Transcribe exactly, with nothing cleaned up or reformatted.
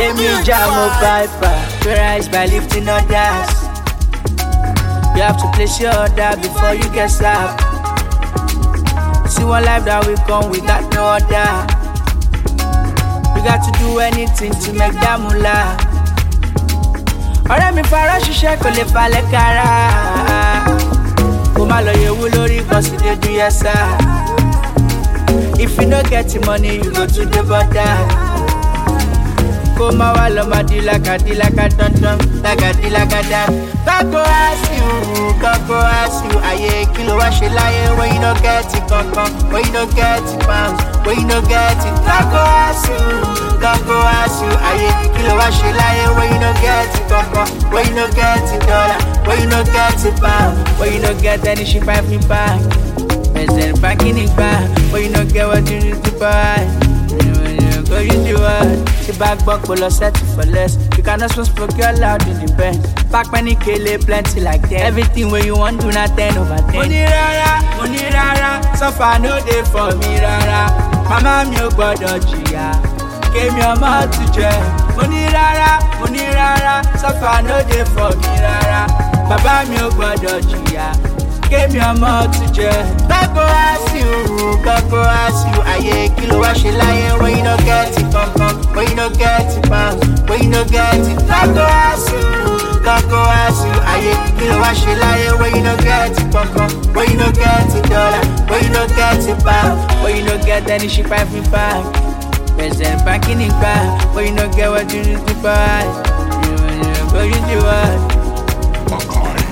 Emi Jamo Piper, we rise by lifting others. You have to place your order before you get served. See one life that we come without no order. We got to do anything to make that moolah. Ọ̀rẹ́ mi fara ṣiṣẹ́ kò lè falẹ̀ kára. Kò má lọ yẹ̀wò lórí cause they do yes sir. If you no get the money, you go to the border. Kò má wá lọ má di láka di láka dandan, láka di láka dan. God go ask you, God go ask you. Ayé kí ló wá ṣe láyé when you no get it kankan, when you no get it pounds, when you no get it. God go ask you, God go ask you. Ayé kí ló wá ṣe láyé when you no get it kankan, when you no get it dollar, when you no get it pound, when you no get any shit five me back. President banking it back, when you no get what you need to buy. Go you do what? The back buck will settle for less. You cannot smoke your loud in the bed. Pack many kele plenty like that. Everything where you want do not ten over ten. Money rara, money rara, so far no day for me rara. Mama mi o gbọdọ̀ jìyà, kémi ọmọ ti jẹ. Money rara, money rara, so far no day for me rara. Baba mi o gbọdọ̀ jìyà, kémi ọmọ ti jẹ. God go ask you, God go ask you. Ayé kí ló wá ṣe láyé when you no get it kankan, when you no get it pounds, when you no get it. God go ask you, God go ask you. Ayé kí ló wá ṣe láyé when you no get it kankan, when you no get it dollar, when you no get it pounds, when you no get any shit five me back. President banking it back, when you no get what you need to buy. You, you, you, you do what?